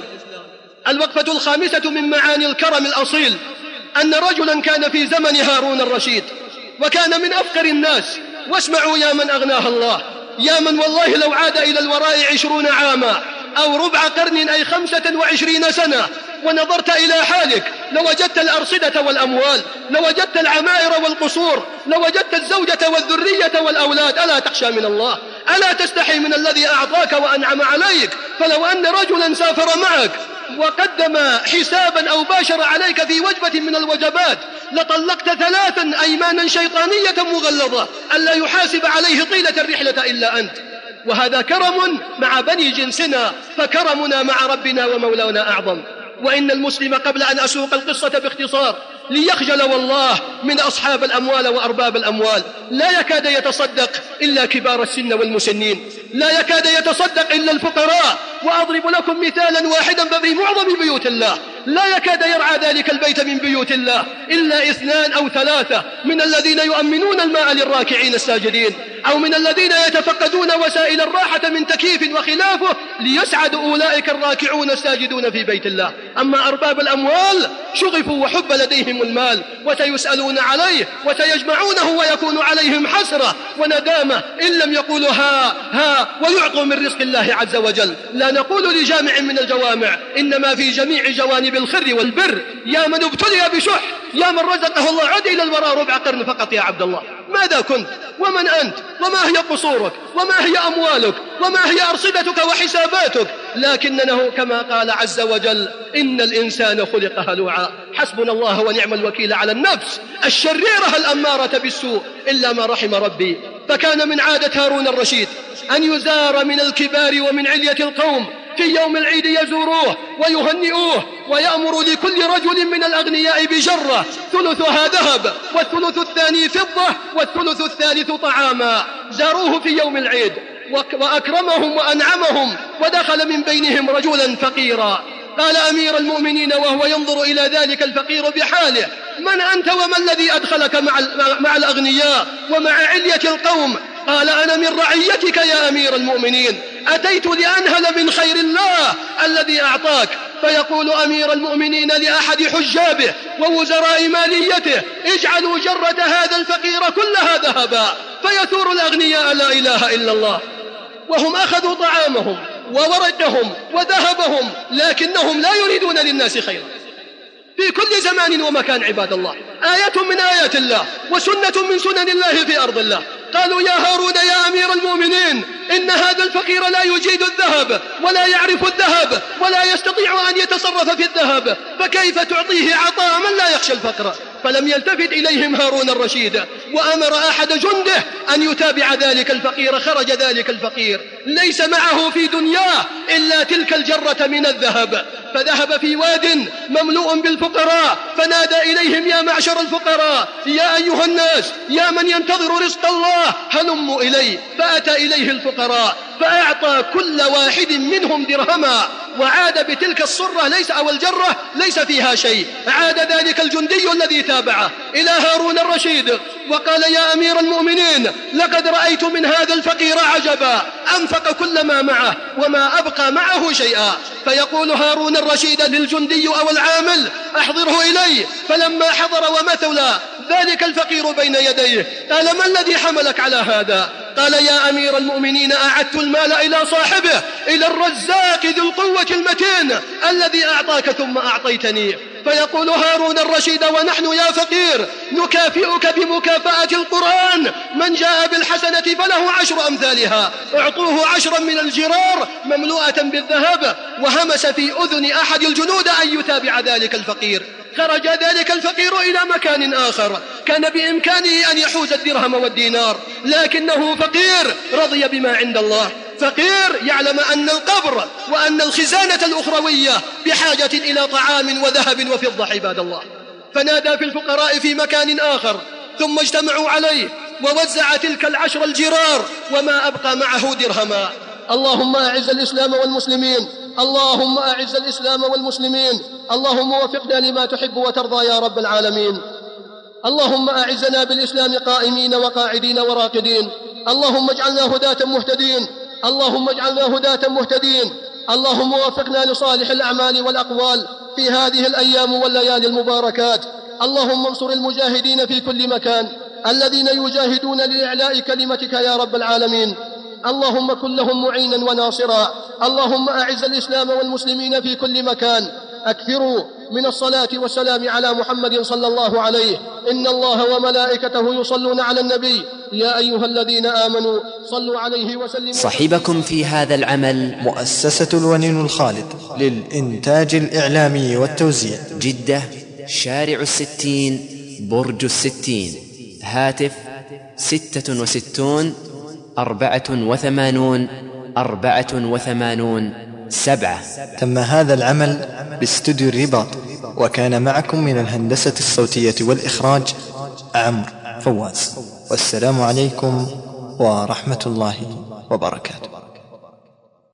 الوقفة الخامسة من معاني الكرم الأصيل أن رجلا كان في زمن هارون الرشيد وكان من أفقر الناس. واسمعوا يا من أغناها الله، يا من والله لو عاد إلى الوراء 20 عاما أو ربع قرن أي 25 سنة ونظرت إلى حالك لوجدت الأرصدة والأموال، لوجدت العمائر والقصور، لوجدت الزوجة والذرية والأولاد. ألا تخشى من الله؟ ألا تستحي من الذي أعطاك وأنعم عليك؟ فلو أن رجلا سافر معك وقدم حسابا أو باشر عليك في وجبة من الوجبات لطلقت 3 أيمانا شيطانية مغلظة ألا يحاسب عليه طيلة الرحلة إلا أنت. وهذا كرم مع بني جنسنا، فكرمنا مع ربنا ومولانا أعظم. وإن المسلم قبل أن أسوق القصة باختصار ليخجل والله من أصحاب الأموال وأرباب الأموال. لا يكاد يتصدق إلا كبار السن والمسنين، لا يكاد يتصدق إلا الفقراء. وأضرب لكم مثالا واحدا ففي معظم بيوت الله لا يكاد يرعى ذلك البيت من بيوت الله إلا 2 أو 3 من الذين يؤمنون الماء للراكعين الساجدين، أو من الذين يتفقدون وسائل الراحة من تكييف وخلافه ليسعد أولئك الراكعون الساجدون في بيت الله. أما أرباب الأموال شغفوا وحب لديهم المال وسيسألون عليه وسيجمعونه ويكون عليهم حسرة وندامة إن لم يقولوا ها ويعطوا من رزق الله عز وجل. لا نقول لجامع من الجوامع، إنما في جميع جوانب الخير والبر. يا من ابتلي بشح، يا من رزقه الله عد إلى الوراء ربع قرن فقط يا عبد الله. ماذا كنت ومن أنت وما هي قصورك وما هي أموالك وما هي أرصدتك وحساباتك؟ لكنه كما قال عز وجل إن الإنسان خلق هلوعا. حسبنا الله ونعم الوكيل على النفس الشريرة الأمارة بالسوء إلا ما رحم ربي. فكان من عادة هارون الرشيد أن يزار من الكبار ومن علية القوم في يوم العيد يزوروه ويهنئوه، ويأمر لكل رجل من الأغنياء بجرة ثلثها ذهب والثلث الثاني فضة والثلث الثالث طعاما. زاروه في يوم العيد وأكرمهم وأنعمهم، ودخل من بينهم رجلا فقيرا. قال أمير المؤمنين وهو ينظر إلى ذلك الفقير بحاله: من أنت وما الذي أدخلك مع الأغنياء ومع علية القوم؟ قال: أنا من رعيتك يا أمير المؤمنين، أتيت لأنهل من خير الله الذي أعطاك. فيقول أمير المؤمنين لأحد حجابه ووزراء ماليته: اجعلوا جرة هذا الفقير كلها ذهبا. فيثور الأغنياء: لا إله إلا الله، وهم أخذوا طعامهم وورقهم وذهبهم، لكنهم لا يريدون للناس خيرا في كل زمان ومكان. عباد الله، آية من آيات الله وسنة من سنن الله في أرض الله. قالوا: يا هارون يا أمير المؤمنين، إن هذا الفقير لا يجيد الذهب ولا يعرف الذهب ولا يستطيع أن يتصرف في الذهب، فكيف تعطيه عطاء من لا يخشى الفقر؟ فلم يلتفت إليهم هارون الرشيد، وأمر أحد جنده أن يتابع ذلك الفقير. خرج ذلك الفقير ليس معه في دنياه إلا تلك الجرة من الذهب، فذهب في واد مملوء بالفقراء، فنادى إليهم: يا معشر الفقراء، يا أيها الناس، يا من ينتظر رزق الله، هلموا إلي. فأتى إليه الفقراء فأعطى كل واحد منهم درهما، وعاد بتلك الصرة أو الجرة ليس فيها شيء. عاد ذلك الجندي الذي تابعه إلى هارون الرشيد وقال: يا أمير المؤمنين، لقد رأيت من هذا الفقير عجبا، أنفق كل ما معه وما أبقى معه شيئا. فيقول هارون الرشيد للجندي أو العامل: أحضره إلي. فلما حضر ومثل ذلك الفقير بين يديه قال: ما الذي حملك على هذا؟ قال: يا أمير المؤمنين، أعدت المال إلى صاحبه، إلى الرزاق ذي القوة المتين الذي أعطاك ثم أعطيتني. فيقول هارون الرشيد: ونحن يا فقير نكافئك بمكافأة القرآن: من جاء بالحسنة فله 10 أمثالها. اعطوه 10 من الجرار مملوءة بالذهب. وهمس في أذن أحد الجنود أن يتابع ذلك الفقير. خرج ذلك الفقير إلى مكان آخر كان بإمكانه أن يحوز الدرهم والدينار، لكنه فقير رضي بما عند الله، فقير يعلم أن القبر وأن الخزانة الأخروية بحاجة إلى طعام وذهب وفضة. عباد الله، فنادى في الفقراء في مكان آخر، ثم اجتمعوا عليه ووزع تلك 10 الجرار وما أبقى معه درهما. اللهم أعز الإسلام والمسلمين، اللهم أعز الإسلام والمسلمين، اللهم وفقنا لما تحب وترضى يا رب العالمين. اللهم أعزنا بالإسلام قائمين وقاعدين وراقدين، اللهم اجعلنا هداة مهتدين، اللهم اجعلنا هداة مهتدين. اللهم وفقنا لصالح الأعمال والأقوال في هذه الأيام والليالي المباركات. اللهم انصر المجاهدين في كل مكان الذين يجاهدون لإعلاء كلمتك يا رب العالمين. اللهم كن لهم معينا وناصرا. اللهم أعز الإسلام والمسلمين في كل مكان. أكثروا من الصلاة والسلام على محمد صلى الله عليه. إن الله وملائكته يصلون على النبي يا أيها الذين آمنوا صلوا عليه وسلموا. صحبكم في هذا العمل مؤسسة الونين الخالد للإنتاج الإعلامي والتوزيع، جدة، شارع 60 برج 60، هاتف 66 84 84 7. تم هذا العمل باستوديو الرباط، وكان معكم من الهندسة الصوتية والإخراج عمرو فواز. والسلام عليكم ورحمة الله وبركاته.